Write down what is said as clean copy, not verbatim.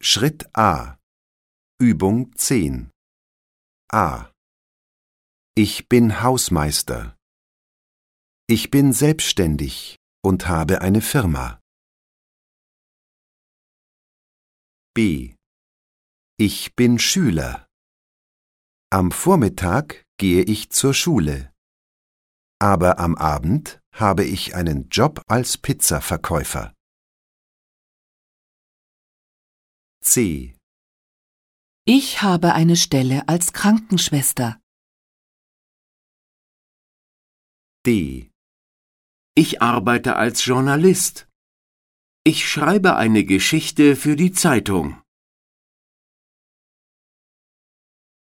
Schritt A. Übung 10. A. Ich bin Hausmeister. Ich bin selbstständig und habe eine Firma. B. Ich bin Schüler. Am Vormittag gehe ich zur Schule. Aber am Abend habe ich einen Job als Pizzaverkäufer. C. Ich habe eine Stelle als Krankenschwester. D. Ich arbeite als Journalist. Ich schreibe eine Geschichte für die Zeitung.